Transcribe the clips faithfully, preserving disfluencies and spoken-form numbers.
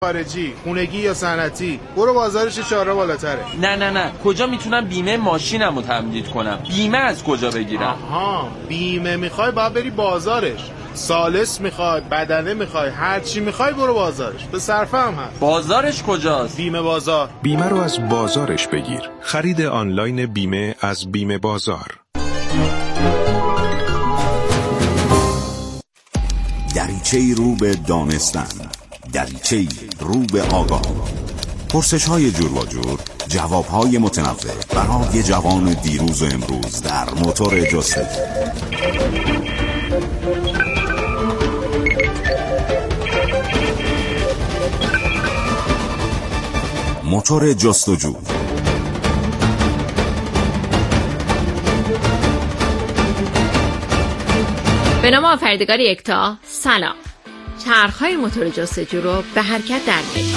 خارجی، خونگی یا صنعتی، برو بازارش چهارراه بالاتره. نه نه نه، کجا میتونم بیمه ماشینمو تمدید کنم؟ بیمه از کجا بگیرم؟ آها، بیمه میخوای باید بری بازارش. سالس میخوای، بدنه میخوای، هر چی میخوای برو بازارش. به صرفه هم هست. بازارش کجاست؟ بیمه بازار. بیمه رو از بازارش بگیر. خرید آنلاین بیمه از بیمه بازار. دریچه‌ای رو به دانستن، دریچه‌ای رو به آگاه. پرسش‌های جور و جور، جواب‌های متنوع برای جوان دیروز و امروز در موتور جستجو. موتور جستجو. به نام آفریدگار یکتا، سلام. چرخ‌های موتور جستجو رو به حرکت در میاریم.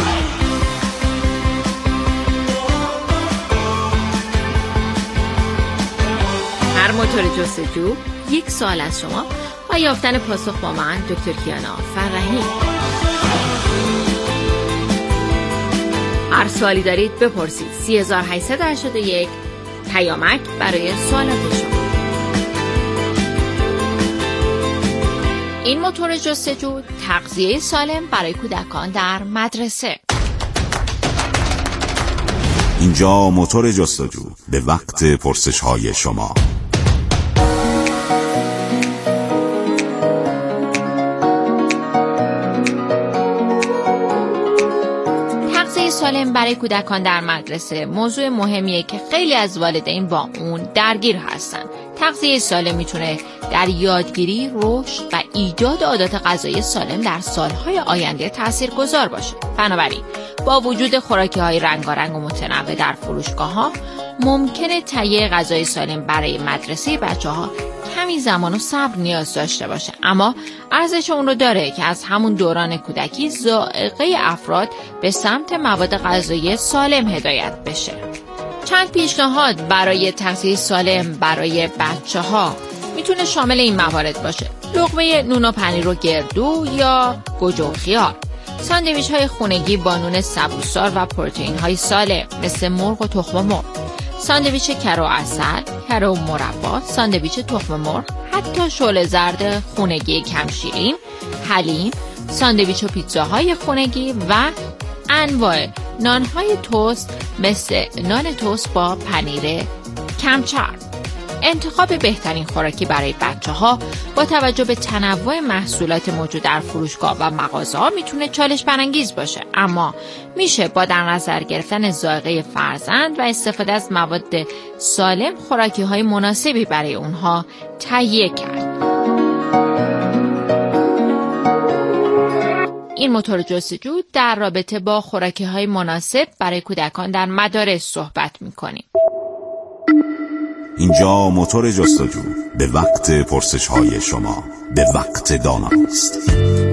هر موتور جستجو یک سوال از شما و یافتن پاسخ با من دکتر کیانا فرحی. هر سوالی دارید بپرسید. سه هزار و هشتصد و هشتاد و یک پیامک برای سوالات شما. این موتور جستجو تغذیه سالم برای کودکان در مدرسه. اینجا موتور جستجو به وقت پرسش‌های شما. تغذیه سالم برای کودکان در مدرسه موضوع مهمیه که خیلی از والدین با اون درگیر هستن. تغذیه سالم میتونه در یادگیری، رشد و ایجاد عادات غذایی سالم در سالهای آینده تاثیرگذار باشه. بنابراین با وجود خوراکی‌های رنگارنگ و متنوع در فروشگاه‌ها ممکنه تهیه غذای سالم برای مدرسه بچه‌ها کمی زمان و صبر نیاز داشته باشه، اما ارزش اون رو داره که از همون دوران کودکی ذائقه افراد به سمت مواد غذایی سالم هدایت بشه. چند پیشنهاد برای تغذیه سالم برای بچه‌ها میتونه شامل این موارد باشه: لقمه نون و پنیر و گردو یا گوجه و خیار، ساندویچ‌های خونگی با نون سبوسدار و پروتئین‌های سالم مثل مرغ و تخم مرغ، ساندویچ کره و عسل، کره و مربا، ساندویچ تخم مرغ، حتی شعله زرد خونگی کم شیرین، حلیم، ساندویچ و پیتزاهای خونگی و انواع نانهای توست مثل نان توست با پنیر کم چرب. انتخاب بهترین خوراکی برای بچه‌ها با توجه به تنوع محصولات موجود در فروشگاه و مغازه‌ها میتونه چالش برانگیز باشه، اما میشه با در نظر گرفتن ذائقه فرزند و استفاده از مواد سالم خوراکی‌های مناسبی برای اونها تهیه کرد. این موتور جستجو در رابطه با خوراکی‌های مناسب برای کودکان در مدارس صحبت می‌کنیم. اینجا موتور جستجو به وقت پرسش‌های شما، به وقت داناست.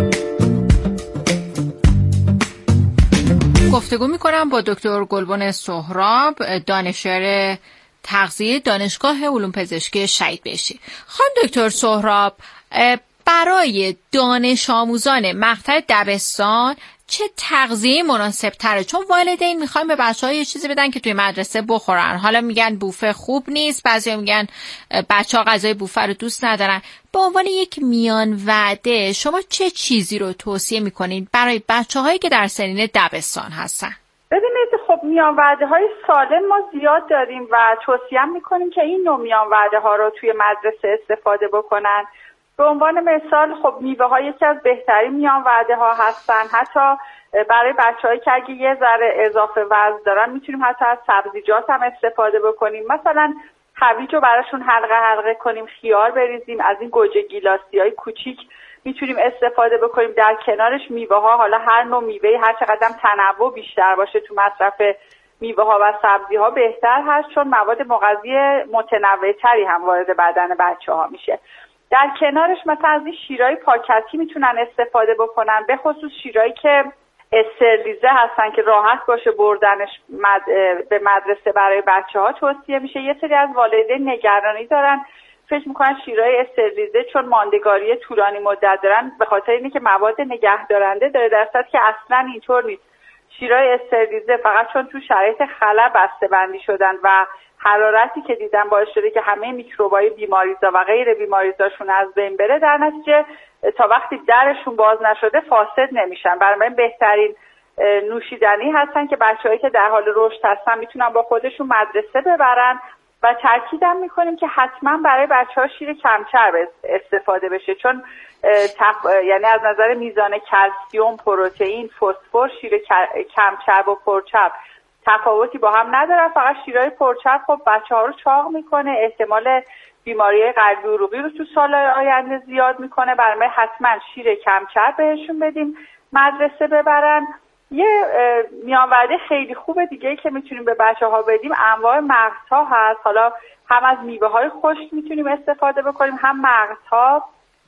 گفتگو می‌کنم با دکتر گلبن سهراب، دانشیار تغذیه دانشگاه علوم پزشکی شهید بهشتی. خانم دکتر سهراب، برای دانش آموزان مقطع دبستان چه تغذیه مناسب تره؟ چون والدین میخوایم به بچه‌ها یه چیزی بدن که توی مدرسه بخورن. حالا میگن بوفه خوب نیست، بعضیا میگن بچه‌ها غذای بوفه رو دوست ندارن. به عنوان یک میان وعده شما چه چیزی رو توصیه میکنین برای بچه‌هایی که در سنین دبستان هستن؟ ببینید، خب میان وعده های سالم ما زیاد داریم و توصیه میکنیم که این نوع میان وعده ها رو توی مدرسه استفاده بکنن. به عنوان مثال خب میوه ها یکی از بهترین میان وعده ها هستن. حتی برای بچه‌هایی که اگه یه ذره اضافه وزن دارن میتونیم حتی از سبزیجات هم استفاده بکنیم. مثلا هویج رو براشون حلقه حلقه کنیم، خیار بریزیم، از این گوجه گیلاسی کوچیک میتونیم استفاده بکنیم. در کنارش میوه ها، حالا هر نوع میوه‌ای هر چقدر تنوع بیشتر باشه تو مصرف میوه ها و سبزی ها بهتر هست، چون مواد مغذی متنوع تری هم وارد بدن بچه‌ها میشه. در کنارش مثلا از این شیرهای پاکتی میتونن استفاده بکنن، به خصوص شیرهایی که استرلیزه هستن که راحت باشه بردنش مد... به مدرسه برای بچه ها توصیه میشه. یه سری از والدین نگرانی دارن فکر میکنن شیرهای استرلیزه چون ماندگاری طولانی مدت دارن به خاطر اینه که مواد نگهدارنده داره، در صورتی که اصلا اینطور نیست. شیرهای استرلیزه فقط چون تو شرایط خلا بسته‌بندی شدن و حرارتی که دیدن باعث شده که همه میکروبای بیماریزا و غیر بیماریزاشون از بین بره، در نتیجه تا وقتی درشون باز نشده فاسد نمیشن. برای بهترین نوشیدنی هستن که بچه‌هایی که در حال رشد هستن میتونن با خودشون مدرسه ببرن و تاکیدم میکنیم که حتما برای بچه‌ها شیر کمچرب استفاده بشه، چون تف... یعنی از نظر میزان کلسیوم، پروتئین، فسفر شیر کمچرب و پرچرب تفاوتی با هم نداره. فقط شیرهای پرچرب خب بچه‌ها رو چاق میکنه، احتمال بیماری قلبی عروقی رو تو سال‌های آینده زیاد میکنه. برای حتما شیر کمچرب بهشون بدیم مدرسه ببرن. یه میانورده خیلی خوب دیگه که میتونیم به بچه‌ها بدیم انواع مغزها هست. حالا هم از میوه‌های خشک میتونیم استفاده بکنیم، هم مغزها،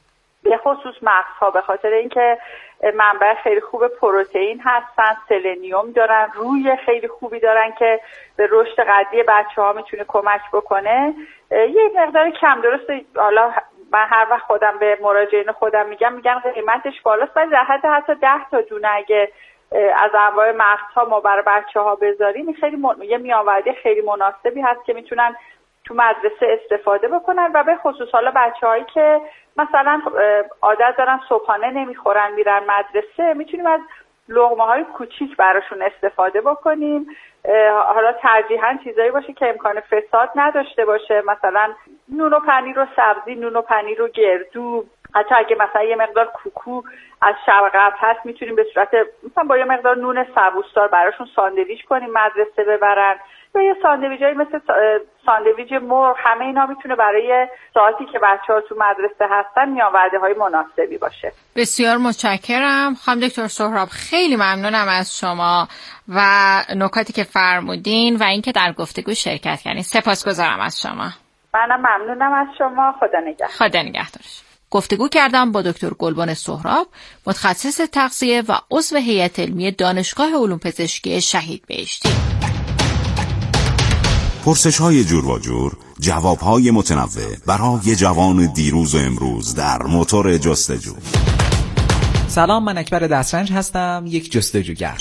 به خصوص مغزها به خاطر اینکه منبع خیلی خوب پروتئین هستن، سلنیوم دارن، روی خیلی خوبی دارن که به رشد قدی بچه‌ها میتونه کمک بکنه. یه مقدار کم درسته، حالا من هر وقت خودم به مراجعین خودم میگم میگن قیمتش بالاست، ولی در حد حتی ده تا دونه اگه از انواع مغزها ما برای بچه‌ها بذاریم خیلی من... یه میانورده خیلی مناسبی هست که میتونن تو مدرسه استفاده بکنن. و به خصوص حالا بچه‌هایی که مثلا عادت دارن صبحانه نمیخورن میرن مدرسه، میتونیم از لقمه‌های کوچیک براشون استفاده بکنیم. حالا ترجیحاً چیزایی باشه که امکان فساد نداشته باشه، مثلا نون و پنیر و سبزی، نون و پنیر و گردو. حتی اگه مثلا یه مقدار کوکو از شب قبل هست میتونیم به صورت مثلا با یه مقدار نون سبوسدار براشون ساندویچ کنیم مدرسه ببرن، یا یه ساندویچایی مثل ساندویچ مرغ. همه اینا میتونه برای ساعتی که بچه‌ها تو مدرسه هستن میانورده‌های مناسبی باشه. بسیار متشکرم خانم دکتر سهراب، خیلی ممنونم از شما و نکاتی که فرمودین و اینکه در گفتگو شرکت کردین. سپاسگزارم از شما. منم ممنونم از شما. خدا نگهدار. خدا نگهدارش. گفتگو کردم با دکتر گلبن سهراب، متخصص تغذیه و عضو هیئت علمی دانشگاه علوم پزشکی شهید بهشتی. پرسش‌های جور و جور، جواب‌های متنوع برای جوان دیروز و امروز در موتور جستجو. سلام، من اکبر دسترنج هستم، یک جستجوگر.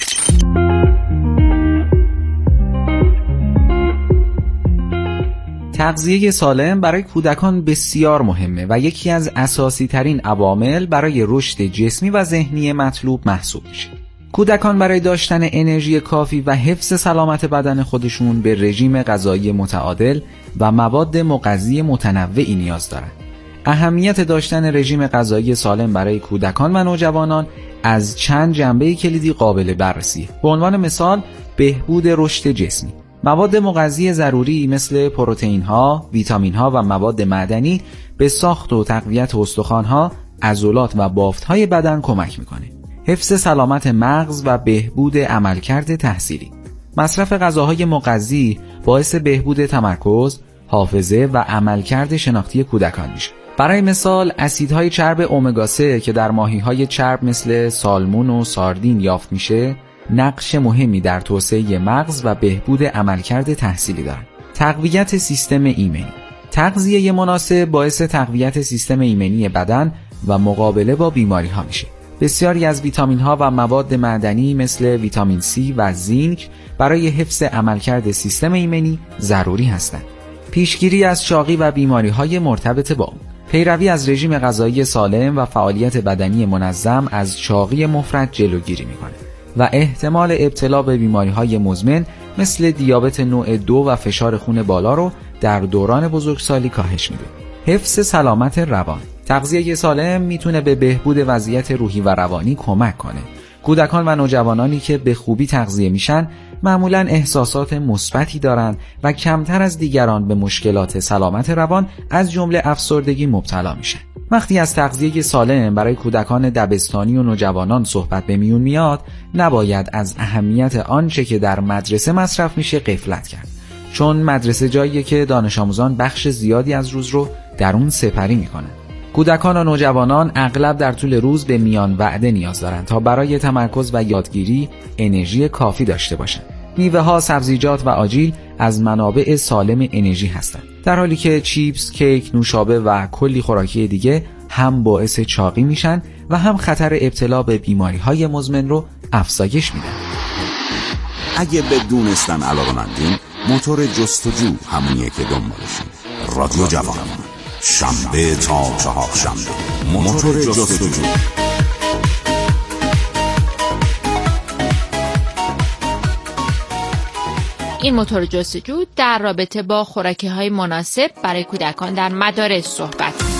تغذیه سالم برای کودکان بسیار مهمه و یکی از اساسی ترین عوامل برای رشد جسمی و ذهنی مطلوب محسوب میشه. کودکان برای داشتن انرژی کافی و حفظ سلامت بدن خودشون به رژیم غذایی متعادل و مواد مغذی متنوعی نیاز دارن. اهمیت داشتن رژیم غذایی سالم برای کودکان و نوجوانان از چند جنبه کلیدی قابل بررسیه. به عنوان مثال، بهبود رشد جسمی. مواد مغذی ضروری مثل پروتئین‌ها، ویتامین‌ها و مواد معدنی به ساخت و تقویت استخوان‌ها، عضلات و بافت‌های بدن کمک می‌کنه. حفظ سلامت مغز و بهبود عملکرد تحصیلی. مصرف غذاهای مغذی باعث بهبود تمرکز، حافظه و عملکرد شناختی کودکان میشه. برای مثال، اسیدهای چرب امگا سه که در ماهی‌های چرب مثل سالمون و ساردین یافت میشه، نقش مهمی در توسعه مغز و بهبود عملکرد تحصیلی دارند. تقویت سیستم ایمنی. تغذیه مناسب باعث تقویت سیستم ایمنی بدن و مقابله با بیماری‌ها میشه. بسیاری از ویتامین‌ها و مواد معدنی مثل ویتامین سی و زینک برای حفظ عملکرد سیستم ایمنی ضروری هستند. پیشگیری از چاقی و بیماری‌های مرتبط با اون. پیروی از رژیم غذایی سالم و فعالیت بدنی منظم از چاقی مفرط جلوگیری می‌کنه و احتمال ابتلا به بیماری‌های مزمن مثل دیابت نوع دو و فشار خون بالا رو در دوران بزرگسالی کاهش میده. حفظ سلامت روان. تغذیه سالم میتونه به بهبود وضعیت روحی و روانی کمک کنه. کودکان و نوجوانانی که به خوبی تغذیه میشن معمولاً احساسات مثبتی دارن و کمتر از دیگران به مشکلات سلامت روان از جمله افسردگی مبتلا میشن. وقتی از تغذیه سالم برای کودکان دبستانی و نوجوانان صحبت به میون میاد، نباید از اهمیت آنچه که در مدرسه مصرف میشه غفلت کرد. چون مدرسه جاییه که دانش آموزان بخش زیادی از روز رو در اون سپری میکنن. کودکان و نوجوانان اغلب در طول روز به میان وعده نیاز دارند تا برای تمرکز و یادگیری انرژی کافی داشته باشند. میوه ها، سبزیجات و آجیل از منابع سالم انرژی هستند، در حالی که چیپس، کیک، نوشابه و کلی خوراکی دیگه هم باعث چاقی میشن و هم خطر ابتلا به بیماری‌های مزمن رو افزایش میدن. اگه به دونستن علاقه‌مندین، موتور جستجو همونیه که دنبالشین. رادیو جوان، شنبه تا چهارشنبه، موتور جستجو. این موتور جستجو در رابطه با خوراکی‌های مناسب برای کودکان در مدارس صحبت می‌کنه.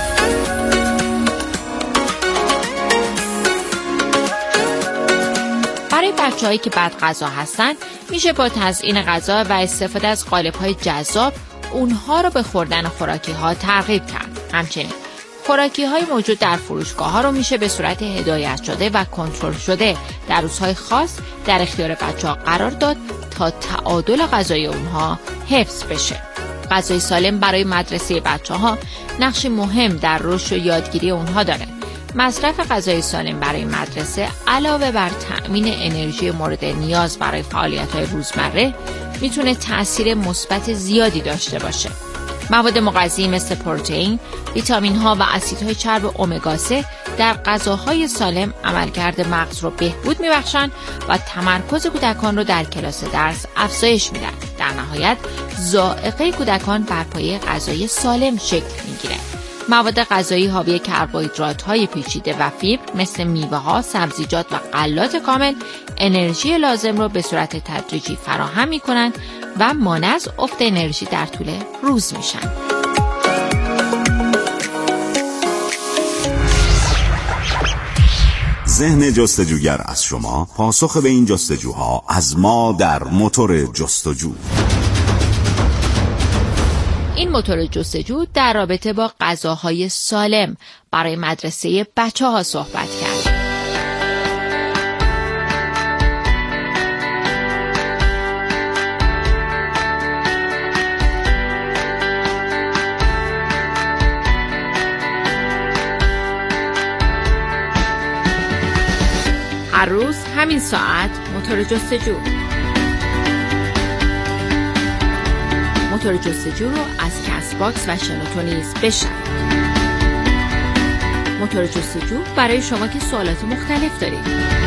برای بچه‌هایی که بد غذا هستن میشه با تزیین غذا و استفاده از قالب‌های جذاب اونها رو به خوردن خوراکی‌ها ترغیب کرد. همچنین خوراکی‌های موجود در فروشگاه‌ها رو میشه به صورت هدایت شده و کنترل شده در روزهای خاص در اختیار بچه‌ها قرار داد تا تعادل غذایی اونها حفظ بشه. غذای سالم برای مدرسه بچه‌ها نقشی مهم در رشد و یادگیری اونها داره. مصرف غذای سالم برای مدرسه علاوه بر تأمین انرژی مورد نیاز برای فعالیت‌های روزمره میتونه تأثیر مثبت زیادی داشته باشه. مواد مغذی مثل پروتئین، ویتامین‌ها و اسیدهای چرب امگا سه در غذاهای سالم عملکرد مغز رو بهبود می‌بخشن و تمرکز کودکان رو در کلاس درس افزایش میدن. در نهایت ذائقه کودکان بر پایه غذای سالم شکل میگیره. مواد غذایی حاوی کربوهیدرات‌های پیچیده و فیبر مثل میوه‌ها، سبزیجات و غلات کامل انرژی لازم رو به صورت تدریجی فراهم می‌کنند و مانع از افت انرژی در طول روز میشن. ذهن جستجوگر از شما، پاسخ به این جستجوها از ما در موتور جستجو. این موتور جستجو در رابطه با غذاهای سالم برای مدرسه بچه‌ها صحبت کرد. هر روز همین ساعت موتور جستجو. موتور جستجو رو از کست باکس و شنوتو نیز بشنوید. موتور جستجو برای شما که سوالات مختلف دارید.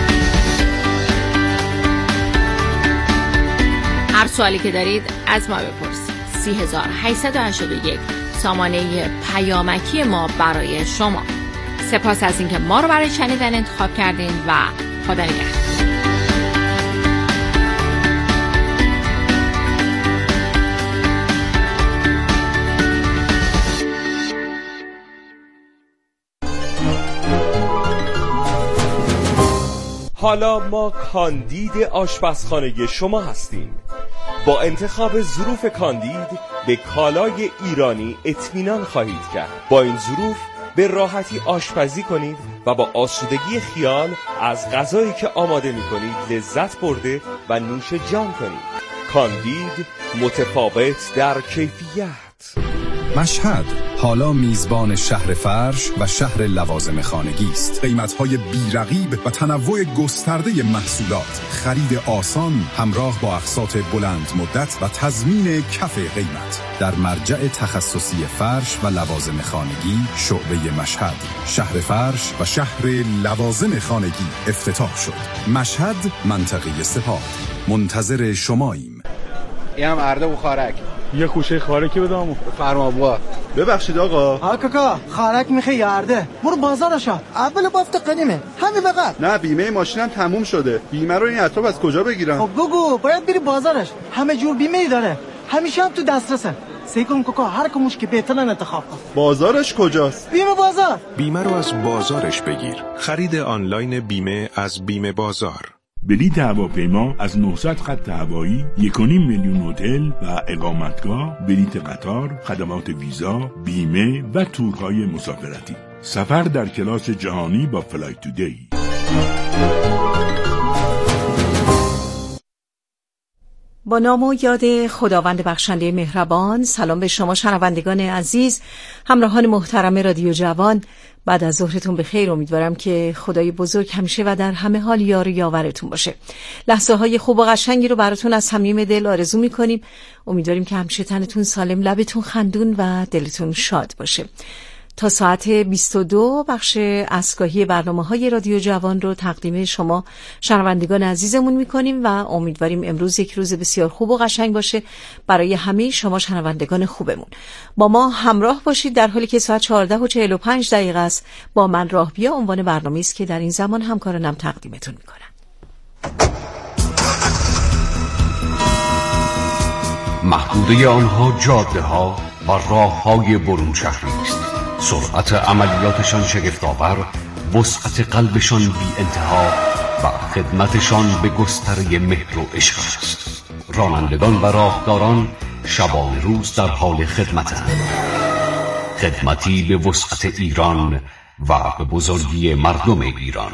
هر سوالی که دارید از ما بپرسید. سه هزار و هشتصد و هشتاد و یک سامانه پیامکی ما برای شما. سپاس از اینکه ما رو برای شنیدن انتخاب کردین و خدا نگهدار. حالا ما کاندید آشپزخانه شما هستیم. با انتخاب ظروف کاندید به کالای ایرانی اطمینان خواهید کرد. با این ظروف به راحتی آشپزی کنید و با آسودگی خیال از غذایی که آماده می کنید لذت برده و نوش جان کنید. کاندید متفاوت در کیفیت. مشهد حالا میزبان شهر فرش و شهر لوازم خانگی است. قیمت‌های بی‌رقیب و تنوع گسترده محصولات، خرید آسان همراه با اقساط بلند مدت و تضمین کف قیمت. در مرجع تخصصی فرش و لوازم خانگی شعبه مشهد، شهر فرش و شهر لوازم خانگی افتتاح شد. مشهد، منطقه سپاه. منتظر شماییم. اینم ارده و خارک. یه خوشه خارکی بدم. فرما بوا. ببخشید آقا. ها کاکا، خارک میخوای یارده. برو بازارش. اول بافت قدیمه. همین بقد. نه بیمه ماشینم تموم شده. بیمه رو این اطراف از کجا بگیرم؟ خب گوگو، باید بری بازارش. همه جور بیمه ای داره. همیشه هم تو دسترسه. سعی کن کاکا هر کموش که بهترن انتخاب کن. بازارش کجاست؟ بیمه بازار. بیمه رو از بازارش بگیر. خرید آنلاین بیمه از بیمه بازار. بلیط هواپیما از نهصد خط هوایی، یک و نیم میلیون هتل و اقامتگاه، بلیط قطار، خدمات ویزا، بیمه و تورهای مسافرتی. سفر در کلاس جهانی با فلایت تودی. با نام و یاد خداوند بخشنده مهربان. سلام به شما شنوندگان عزیز، همراهان محترم رادیو جوان. بعد از ظهرتون بخیر. امیدوارم که خدای بزرگ همیشه و در همه حال یار و یاورتون باشه. لحظه های خوب و قشنگی رو براتون از صمیم دل آرزو میکنیم. امیدواریم که همیشه تنتون سالم، لبتون خندون و دلتون شاد باشه. تا ساعت بیست و دو بخش اسکاهی برنامه‌های رادیو جوان رو تقدیم شما شنوندگان عزیزمون می‌کنیم و امیدواریم امروز یک روز بسیار خوب و قشنگ باشه برای همه شما شنوندگان خوبمون. با ما همراه باشید در حالی که ساعت چهارده و چهل و پنج دقیقه است. با من راهبیا عنوان برنامه‌ای است که در این زمان همکارانم تقدیمتون می‌کنم. محدوده آنها جاده‌ها و راه‌های برون شهری است. سرعت عملیاتشان شگفت‌آور، وسعت قلبشان بی انتها و خدمتشان به گستره مهر و عشق است. رانندگان و راهداران شبان روز در حال خدمتند. خدمتی به وسعت ایران و به بزرگی مردم ایران.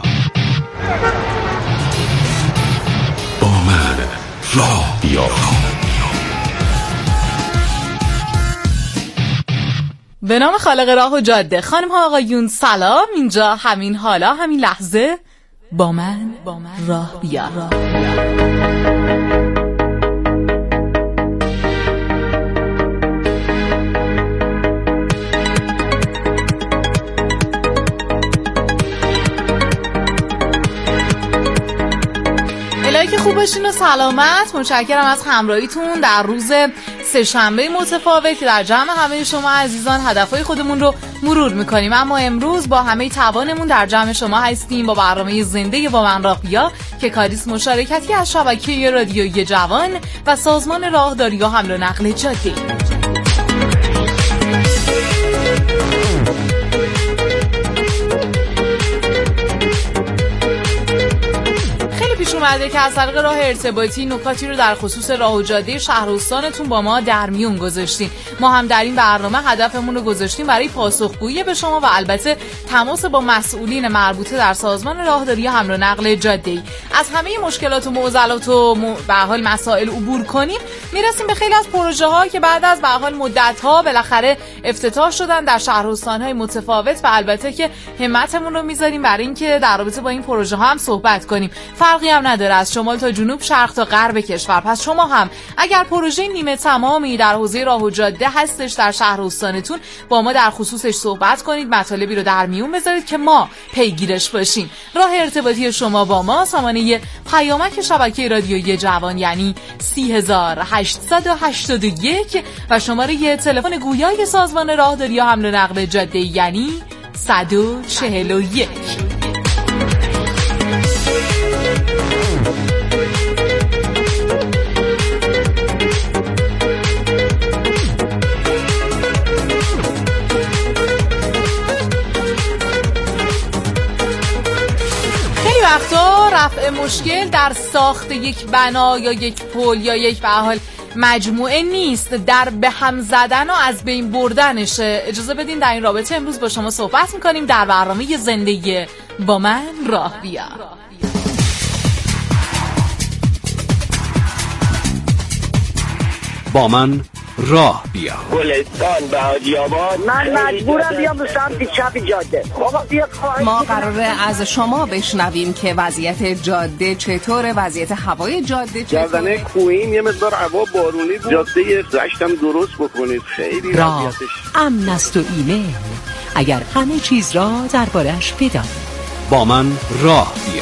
با من راه بیا. به نام خالق راه و جاده. خانم ها آقایون سلام. اینجا همین حالا همین لحظه با من, با من راه بیا, راه بیا. الهی که خوب باشین و سلامت. متشکرم از همراهیتون در روز سه شنبه متفاوت که در جمع همه شما عزیزان هدفهای خودمون رو مرور میکنیم. اما امروز با همه توانمون در جمع شما هستیم با برنامه زنده با من راه بیا که کاریس مشارکتی از شبکه رادیویی جوان و سازمان راهداری و حمل و نقل جاده. اومده که از طریق راه ارتباطی نکاتی رو در خصوص راه و جاده شهر و استانتون با ما در میون گذاشتیم. ما هم در این برنامه هدفمون رو گذاشتیم برای پاسخگویی به شما و البته تماس با مسئولین مربوطه در سازمان راهداری و حمل و نقل جاده‌ای. از همه مشکلات و معضلات و به حال مسائل عبور کنیم، میرسیم به خیلی از پروژه ها که بعد از به حال مدت ها بالاخره افتتاح شدن در شهر و استان های متفاوت و البته که همتمون رو میذاریم برای اینکه در رابطه با این پروژه ها هم صحبت کنیم. فرقی هم نداره از شمال تا جنوب، شرق تا غرب کشور. پس شما هم اگر پروژه نیمه تمامی در حوزه راه و جاده هستش در شهر و استانتون، با ما در خصوصش صحبت کنید، مطالبی رو در میون بذارید که ما پیگیرش باشیم. راه ارتباطی شما با ما سامانه پیامک شبکه رادیویی جوان یعنی سه هزار و هشتصد و هشتاد و یک و شماره تلفن گویای سازمان راهداری و حمل و نقل جاده یعنی صد و چهل و یک. وقتا رفع مشکل در ساخت یک بنا یا یک پل یا یک به حال مجموعه نیست، در به هم زدن و از بین بردنشه. اجازه بدین در این رابطه امروز با شما صحبت میکنیم در برنامه زندگی با من راه بیا. با من راه بیا. گلستان بهادی‌آباد. من مجبورم بیام به سمت چپ جاده. بابا بیا. ما قراره از شما بشنویم که وضعیت جاده چطوره، وضعیت هوای جاده چطوره. جردنه کوهین یه مقدار هوا بارونی بود. جاده رشتم درست بکنید. خیلی وضعیتش امن است و ایمن. اگر همه چیز را درباره‌اش بدانید. با من راه بیا.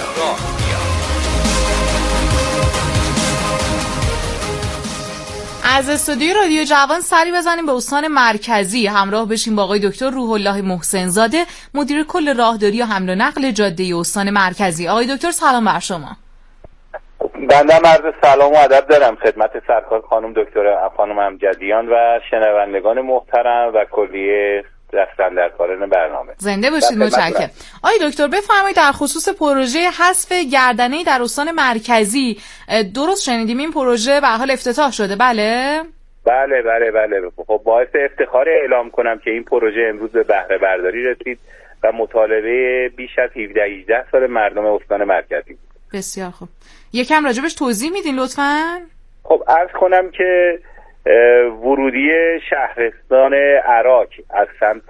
از استودیوی رادیو جوان سری بزنیم به استان مرکزی، همراه بشیم با آقای دکتر روح الله محسن زاده، مدیر کل راهداری و حمل و نقل جاده استان مرکزی. آقای دکتر سلام بر شما. بنده عرض سلام و ادب دارم خدمت سرکار خانم دکتر خانم امجدیان و شنوندگان محترم و کلیه دستاندرکاران برنامه. زنده باشید. متشکرم. آقای دکتر بفرمایید در خصوص پروژه حذف گردنه‌ای در استان مرکزی، درست شنیدیم این پروژه به حال افتتاح شده؟ بله بله بله بله. خب باعث افتخار اعلام کنم که این پروژه امروز به بهره برداری رسید و مطالبه بیش از هفده هجده سال مردم استان مرکزی. بسیار خوب. یکم راجبش توضیح میدین لطفاً؟ خب عرض کنم که ورودی شهرستان عراق از سمت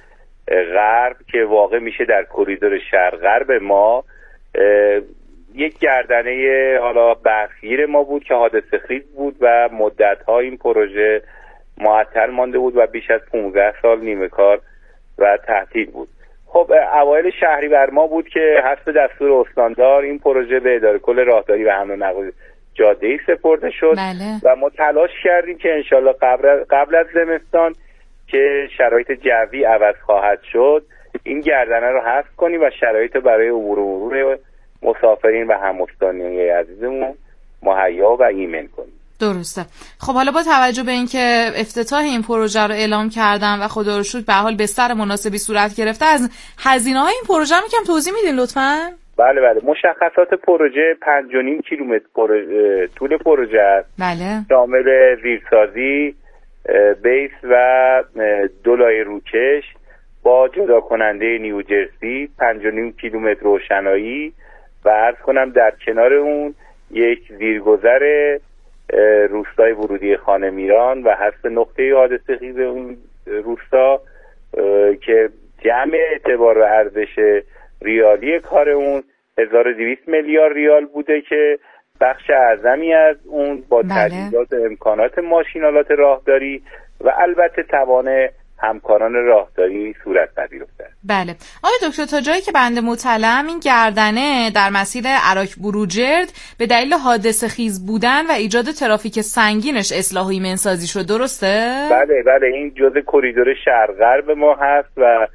غرب که واقع میشه در کریدور شرق غرب ما، یک گردنه حالا برفگیر ما بود که حادثه خیز بود و مدت‌ها این پروژه معطل مانده بود و بیش از پانزده سال نیمه کار و تعطیل بود. خب اوایل شهریور ما بود که حسب دستور استاندار این پروژه به اداره کل راهداری و حمل و نقل جاده‌ای سپرده شد. بله. و ما تلاش کردیم که انشالله قبل, قبل از زمستان که شرایط جوی عوض خواهد شد این گردنه رو حذف کنیم و شرایط برای عبور و مرور مسافرین و هم‌وطنان عزیزمون مهیا و ایمن کنیم. درسته. خب حالا با توجه به اینکه افتتاح این پروژه رو اعلام کردن و خدا رو شکر به حال بستر مناسبی صورت گرفته، از هزینه‌های این پروژه رو یکم توضیح میدین لطفاً؟ بله بله، مشخصات پروژه پنج و نیم کیلومتر پروژه، طول پروژه است. بله. شامل زیرسازی، بیس و دو لایه روکش با جدا کننده نیوجرسی، پنج و نیم کیلومتر روشنایی و عرض کنم در کنار اون یک زیرگذر روستای ورودی خانه میران و حذف نقطه حادثه خیز اون روستا که جمع اعتبار و ارزش ریالی کار اون هزار و دویست میلیارد ریال بوده که بخش اعظمی از اون با تجهیزات و امکانات ماشینالات راهداری و البته توان همکاران راهداری صورت پذیرفته. بله. آقای دکتر، تا جایی که بنده مطلعم این گردنه در مسیر عراق بروجرد به دلیل حادثه خیز بودن و ایجاد ترافیک سنگینش اصلاح و ایمنسازی شد، درسته؟ بله بله، این جزء کریدور شرق غرب ما هست و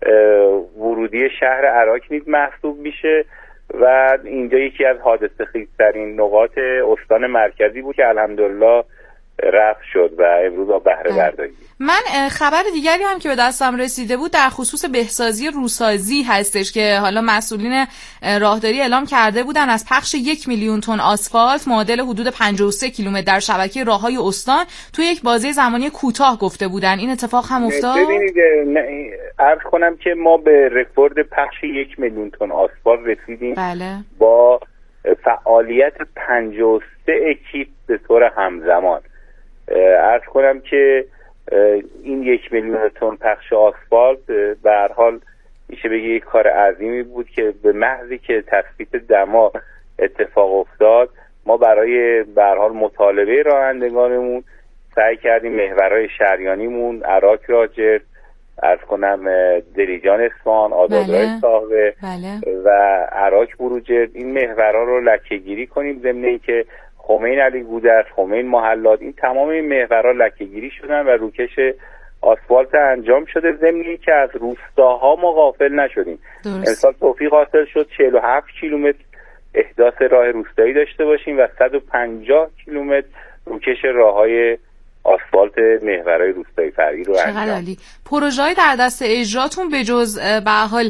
ورودی شهر عراق نیز محسوب میشه و اینجا یکی از حادثه خیزترین نقاط استان مرکزی بود که الحمدلله رفع شد و امروز با بهره برداری. من خبر دیگری هم که به دستم رسیده بود در خصوص بهسازی روسازی هستش که حالا مسئولین راهداری اعلام کرده بودن از پخش یک میلیون تن آسفالت معادل حدود پنجاه و سه کیلومتر در شبکه راههای استان توی یک بازه زمانی کوتاه گفته بودن. این اتفاق هم افتاد؟ ببینید عرض کنم که ما به رکورد پخش یک میلیون تن آسفالت رسیدیم. بله. با فعالیت پنجاه و سه اکیپ به طور همزمان. عرض کنم که این یک میلیون تن پخش آسفالت به هر حال میشه بگه یک کار عظیمی بود که به محضی که تثبیت دما اتفاق افتاد ما برای به هر حال مطالبه رانندگانمون سعی کردیم محورهای شریانیمون عراق راجر، عرض کنم دریجان اصفهان، آزادراه صاحبه بله. و عراق بروجرد این محورها رو لکه‌گیری کنیم، ضمن اینکه خمین علی گودرز، خمین محلات، این تمام این محورها لکه‌گیری شدن و روکش آسفالت انجام شده، ضمن اینکه از روستاها ما غافل نشدیم. امسال توفیق حاصل شد چهل و هفت کیلومتر احداث راه روستایی داشته باشیم و صد و پنجاه کیلومتر روکش راههای آسفالت محورهای روستایی فرعی رو انجام. چقدر عالی. پروژه‌ای در دست اجراتون به جز به حال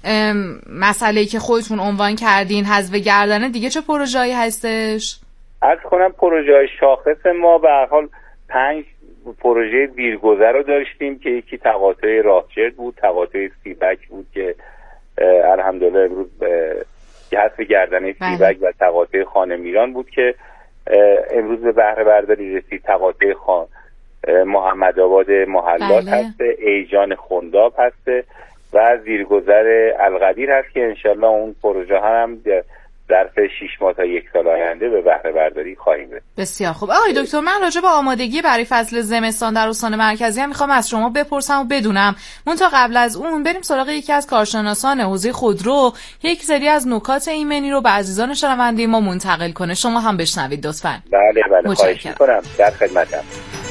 مسئله‌ای که خودتون عنوان کردین حذف گردنه دیگه چه پروژه‌ای هستش؟ عرض کنم پروژه‌های شاخص ما به هر حال پنج پروژه زیرگذر رو داشتیم که یکی تقاطع راهجرد بود، تقاطع سیبک بود که الحمدلله امروز حذف گردنه سیبک و تقاطع خانه میران بود که امروز به بهره برداری رسید. تقاطع خان محمد آباد محلات بله. هست، ایجان خنداب هست و زیرگذر القدیر هست که انشالله اون پروژه هم ظرف شش ماه تا یک سال آینده به بهره برداری خواهیم رسید. بسیار خوب. آقای دکتر، من راجع به آمادگی برای فصل زمستان در استان مرکزی هم میخوام از شما بپرسم و بدونم. من تا قبل از اون بریم سراغ یکی از کارشناسان حوزه خودرو یک سری از نکات ایمنی رو به عزیزان شنونده ما منتقل کنه. شما هم بشنوید لطفاً. بله بله، خواهش می‌کنم. در خدمتم.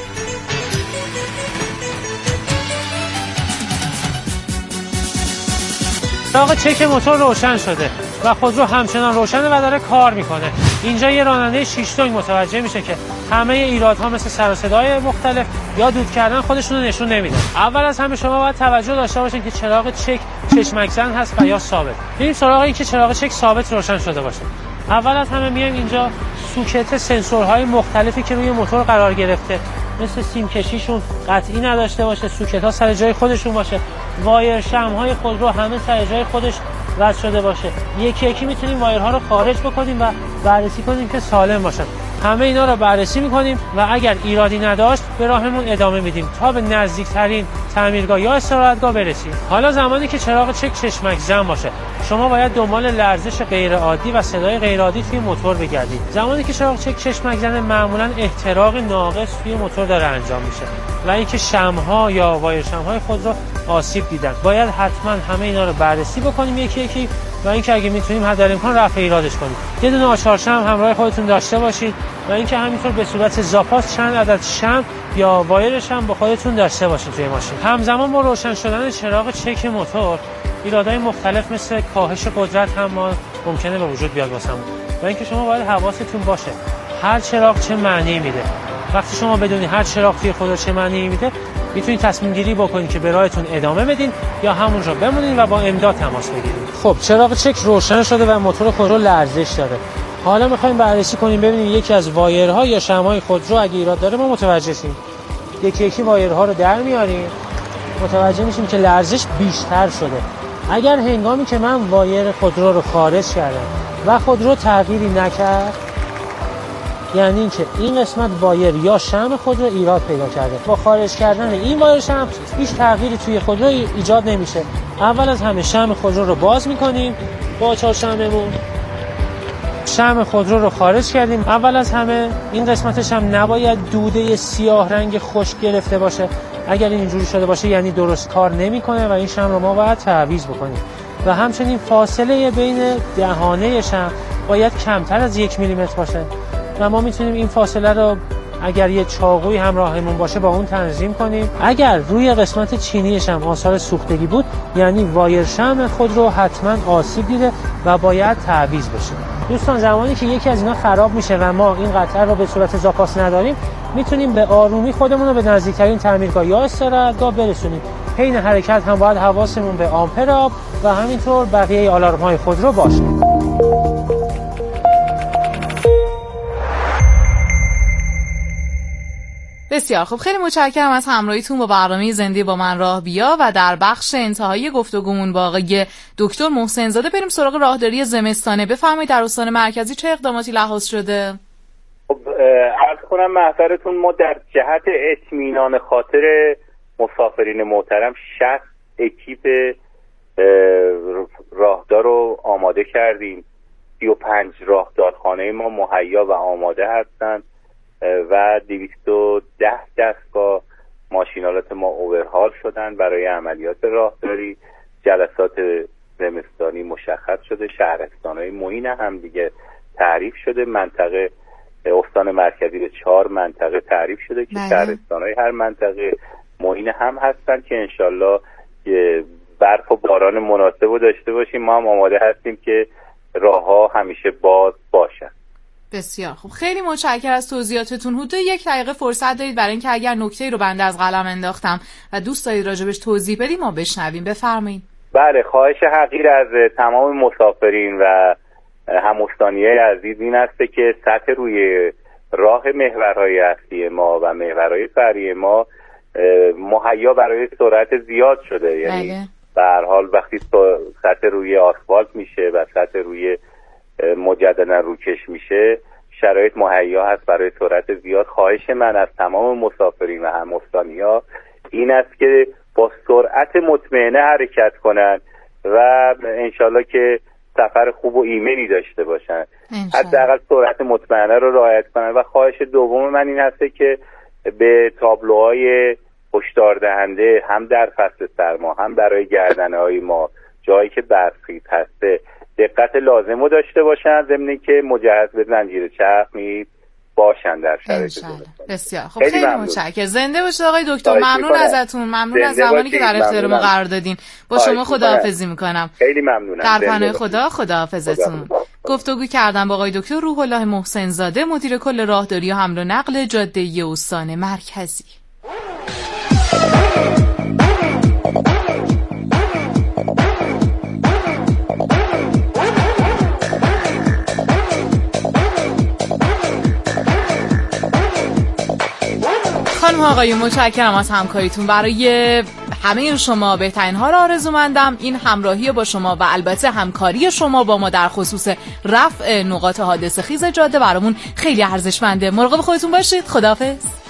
چراغ چک موتور روشن شده و خودرو همچنان روشنه و داره کار میکنه. اینجا یه راننده شیش تنگ متوجه میشه که همه ایرادها مثل سر و صدای مختلف یا دود کردن خودشون رو نشون نمیده. اول از همه شما باید توجه داشته باشین که چراغ چک چشمک زن هست و یا ثابت. بریم سراغ این که چراغ چک ثابت روشن شده باشه. اول از همه میایم اینجا سوکت سنسورهای مختلفی که روی موتور قرار گرفته مثل سیم کشیشون قطعی نداشته باشه، سوکت ها سر جای خودشون باشه، وایر شمع های خودرو همه سر جای خودش وصل شده باشه. یکی یکی میتونیم وایرها رو خارج بکنیم و بررسی کنیم که سالم باشن. همه اینا رو بررسی میکنیم و اگر ایرادی نداشت به راهمون ادامه میدیم تا به نزدیکترین تعمیرگاه یا استراحتگاه برسیم. حالا زمانی که چراغ چک چشمک زن باشه، شما باید دنبال لرزش غیر عادی و صدای غیر عادی توی موتور بگردید. زمانی که چراغ چک چشمک زنه، معمولا احتراق ناقص توی موتور داره انجام میشه و اینکه شمع‌ها یا وایر شمع‌های خود رو آسیب دیدن. باید حتما همه اینا رو بررسی بکنیم یکی یکی و اینکه اگه میتونیم حد امکان رفع ایرادش کنیم. یه دونه آچار شمع همراه خودتون داشته باشید و اینکه همینطور به صورت زاپاس چند عدد شمع یا وایرش هم با خودتون داشته باشید توی ماشین. همزمان با روشن شدن چراغ چک موتور، ایرادهای مختلف مثل کاهش قدرت هم ممکنه به وجود بیاد واسمون و اینکه شما باید حواستون باشه هر چراغ چه معنی میده. وقتی شما بدونی هر چراغ توی خودت چه معنی میده، میتونید تصمیم گیری بکنید که به راهتون ادامه بدین یا همونجا بمونید و با امداد تماس بگیرید. خب چراغ چک روشن شده و موتور خودرو لرزش داره. حالا میخوایم بررسی کنیم ببینیم یکی از وایرها یا شمع‌های خودرو اگه ایراد داره ما متوجه شیم. یکی یکی وایرها رو در میاریم، متوجه میشیم که لرزش بیشتر شده. اگر هنگامی که من وایر خودرو رو خارج کردم و خودرو تغییری نکرد، یعنی اینکه این قسمت وایر یا شمع خودرو ایراد پیدا کرده. با خارج کردن این وایر شمع هیچ تغییری توی خودرو ایجاد نمیشه. اول از همه شمع خودرو رو باز میکنیم با چهار شمعمون. شمع خودرو رو خارج کردیم. اول از همه این قسمتش هم نباید دوده سیاه رنگ خشک گرفته باشه. اگر اینجوری شده باشه یعنی درست کار نمیکنه و این شمع رو ما باید تعویض بکنیم. و همچنین فاصله بین دهانه شمع باید کمتر از یک میلیمتر باشه و ما میتونیم این فاصله رو اگر یه چاقوی همراهمون باشه با اون تنظیم کنیم. اگر روی قسمت چینی شمع آثار سوختگی بود یعنی وایر شمع خود رو حتما آسیب دیده و باید تعویض بشه. دوستان زمانی که یکی از اینا خراب میشه و ما این قطعه رو به صورت زاپاس نداریم، میتونیم به آرومی خودمون رو به نزدیکترین تعمیرگاه یا استراحتگاه برسونیم. حین حرکت هم باید حواسمون به آمپر آب و همینطور بقیه آلارم‌های خودرو باشه. بسیار خب، خیلی متشکرم از همراهیتون با برنامه زنده با من راه بیا و در بخش انتهایی گفتگومون با آقای دکتر محسن زاده بریم سراغ راهداری زمستانه. بفرمایید در استان مرکزی چه اقداماتی لحاظ شده؟ خب عرض کنم محضرتون ما در جهت اطمینان خاطر مسافرین محترم شصت اکیپ راهدار رو آماده کردیم. سی و پنج راهدارخانه ما مهیا و آماده هستند و دویست و ده دستگاه ماشینالات ما اوورهال شدن برای عملیات راهداری. جلسات زمستانی مشخص شده، شهرستان‌های معین هم دیگه تعریف شده. منطقه استان مرکزی به چهار منطقه تعریف شده که شهرستان‌های هر منطقه معین هم هستن که انشالله برف و باران مناسب رو داشته باشیم. ما هم آماده هستیم که راه‌ها همیشه باز باشن. بسیار خوب، خیلی متشکرم از توضیحاتتون. حدود یک دقیقه فرصت دارید برای اینکه اگر نکته‌ای رو بنده از قلم انداختم و دوست دارید راجبش توضیح بدیم ما بشنویم. بفرمایید. بله، خواهش حقیر از تمام مسافرین و هم‌استانیای عزیز این است که سطح روی راه محورهای اصلی ما و محورهای فرعی ما مهیا برای سرعت زیاد شده. یعنی بله. به هر حال وقتی سطح روی آسفالت میشه و سطح روی مجددا روکش میشه، شرایط مهیا هست برای سرعت زیاد. خواهش من از تمام مسافرین و هم‌استانی‌ها این است که با سرعت مطمئنه حرکت کنن و انشالله که سفر خوب و ایمنی داشته باشن. حداقل سرعت مطمئنه رو رعایت کنن. و خواهش دوم من این هست که به تابلوهای هشدار دهنده هم در فصل سرما هم برای گردنه‌های ما جایی که برف‌خیز هسته دقت لازم رو داشته باشن، ضمن که مجهز به زنجیر چرخ می باشن در شرایط زمستان. بسیار خب، خیلی, خیلی متشکرم. زنده باشید آقای دکتر. ممنون ازتون، ممنون از زمانی که در اختیار ما قرار دادین. با شما خداحافظی میکنم. خیلی ممنونم. در پناه خدا خداحافظتون. گفتگو کردم با آقای دکتر روح الله محسن زاده، مدیر کل راهداری و حمل و نقل جاده استان مرکزی. خانم آقایون، متشکرم از همکاریتون. برای همه شما بهترین ها را آرزومندم. این همراهی با شما و البته همکاری شما با ما در خصوص رفع نقاط حادثه خیز جاده برامون خیلی ارزشمنده. مراقب خودتون باشید. خداحافظ.